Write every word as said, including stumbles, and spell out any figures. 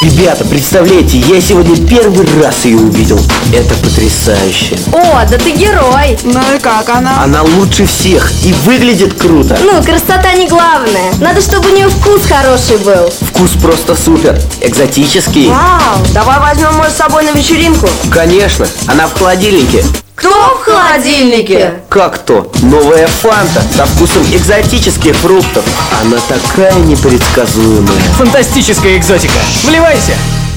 Ребята, представляете, я сегодня первый раз ее увидел. Это потрясающе. О, да ты герой. Ну и как она? Она лучше всех и выглядит круто. Ну, красота не главное. Надо, чтобы у нее вкус хороший был. Вкус просто супер, экзотический. Вау, давай возьмем ее с собой на вечеринку. Конечно, она в холодильнике. Кто в холодильнике? Как то? Новая фанта со вкусом экзотических фруктов. Она такая непредсказуемая. Фантастическая экзотика. Вливайся!